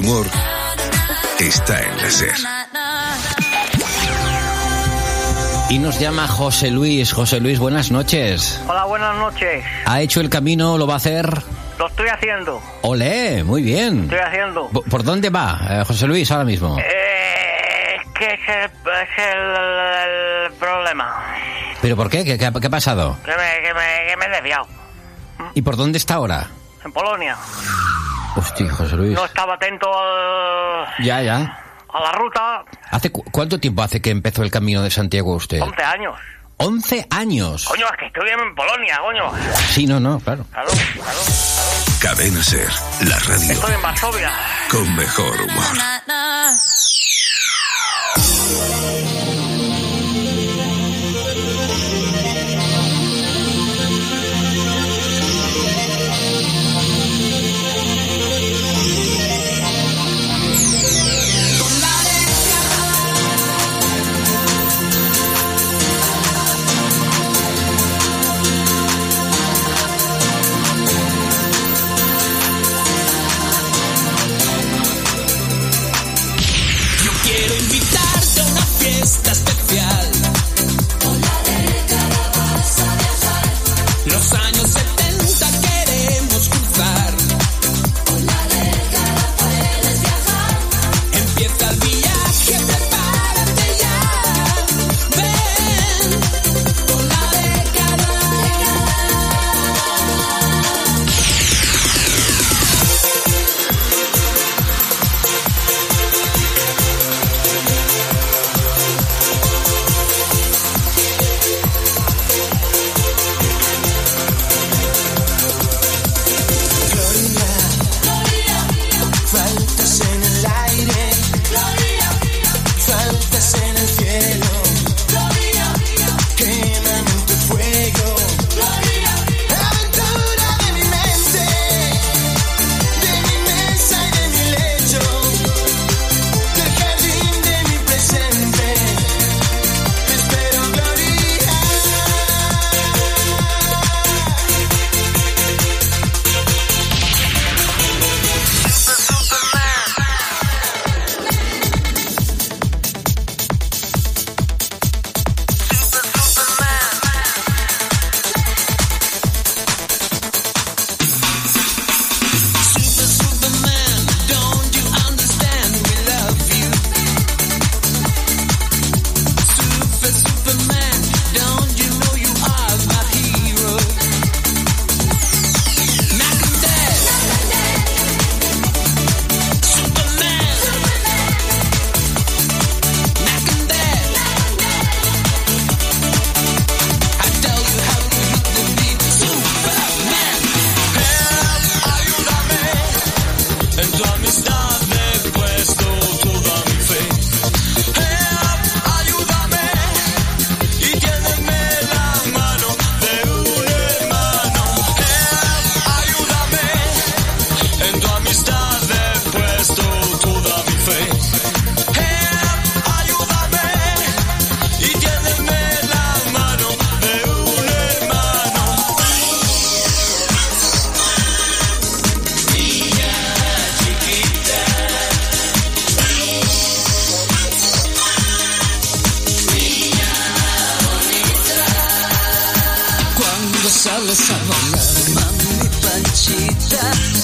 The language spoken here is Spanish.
humor está en la SER. Y nos llama José Luis. José Luis, buenas noches. Hola, buenas noches. ¿Ha hecho el camino? ¿Lo va a hacer? Lo estoy haciendo. ¡Olé! Muy bien. Estoy haciendo. ¿Por dónde va, José Luis, ahora mismo? Que es el problema. ¿Pero por qué? ¿Qué ha pasado? Que me he desviado. ¿Y por dónde está ahora? En Polonia. Hostia, José Luis. No estaba atento Ya. a la ruta. ¿Cuánto tiempo hace que empezó el camino de Santiago usted? 11 años. 11 años. Coño, es que estoy en Polonia, coño. Sí, no, claro. Claro. Cadena SER, la radio Estoy en Varsovia. con mejor humor. Quiero invitarte a una fiesta especial. Con la década vas a viajar. Los años 70 queremos cruzar. Con la década puedes viajar. Empieza el viaje, prepárate ya. Ven, con la década. Faltas en el aire, faltas en el cielo, quémame en tu fuego, aventura de mi mente, de mi mesa y de mi lecho, del jardín de mi presente, te espero, Gloria. Superman, don't you understand? We love you. Superman, don't you know you are my hero? Knock 'em dead. Superman. Knock 'em dead. I tell you how to hit the beat. Superman. Ayúdame, en tu amistad me he puesto toda mi fe. Ayúdame y tiéndeme la mano de un hermano. Ayúdame, en tu amistad me he puesto toda mi fe. Ayúdame y tiéndeme la mano de un hermano. Cuando sales a volar, mami panchita,